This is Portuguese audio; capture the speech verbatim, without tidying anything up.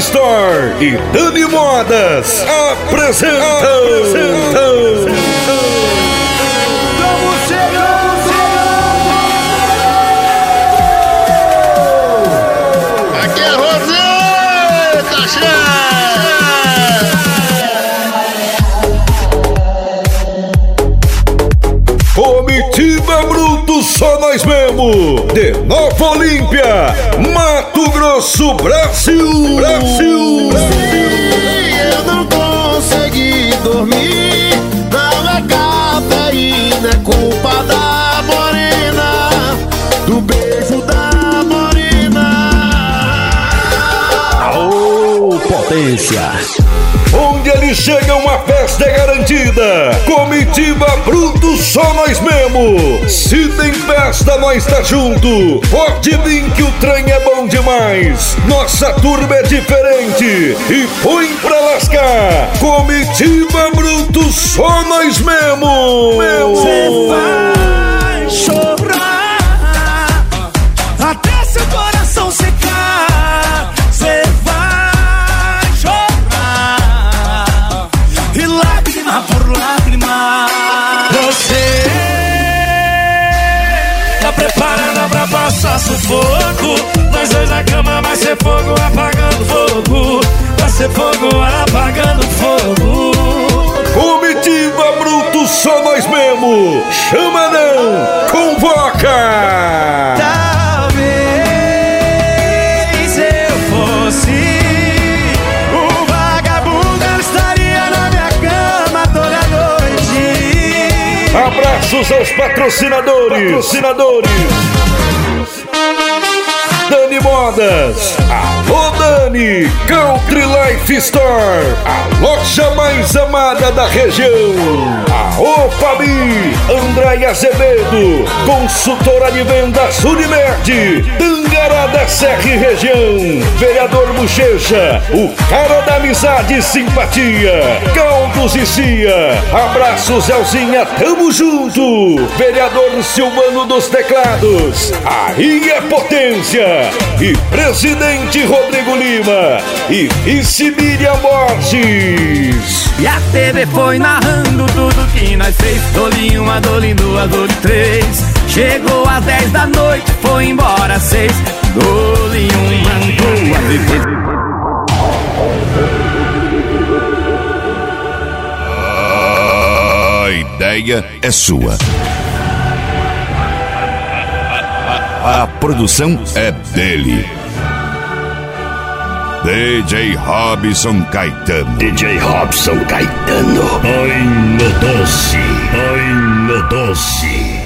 Store e Dani Modas apresentam. apresentam. Comitiva Bruto, só nós mesmo. De Nova Olímpia, Mato Grosso, Brasil. Brasil. Eu não consegui dormir, não é cafeína, é culpa da morena, do beijo da morena. Ô, potência! Onde ele chega, uma festa é garantida. Comitiva Bruto, só nós mesmo. Se tem festa, nós tá junto. Pode vir que o trem é bom demais. Nossa turma é diferente e põe pra lascar. Comitiva Bruto, só nós mesmo. Cê vai chorar até seu coração secar. Cê vai chorar e lágrima por lágrima. Você tá preparada pra passar sufoco. Nós dois na cama, vai ser fogo apagando fogo. Vai ser fogo apagando fogo. Comitiva Bruto, só nós mesmo. Chama não, convoca. Talvez eu fosse o vagabundo, eu estaria na minha cama toda noite. Abraços aos patrocinadores. Patrocinadores. Dani Modas, alô Dani, Country Life Store, a loja mais amada da região. Alô Fabi, Andréia Azevedo, consultora de vendas Unimed, Tangará da Serra e região. Vereador Bochecha, o cara da amizade e simpatia. Caldos e Cia, abraço Zelzinha, tamo junto. Vereador Silvano dos Teclados, aí é potência. E presidente Rodrigo Lima e vice Miriam Borges. E a T V foi narrando tudo que nós fez. Dole uma, dole duas, dole três. Chegou às dez da noite, foi embora às seis. Dole uma, duas e três. A ideia é sua. A produção é dele. D J Robson Caetano. D J Robson Caetano. Ai, meu doce. Ai, meu doce.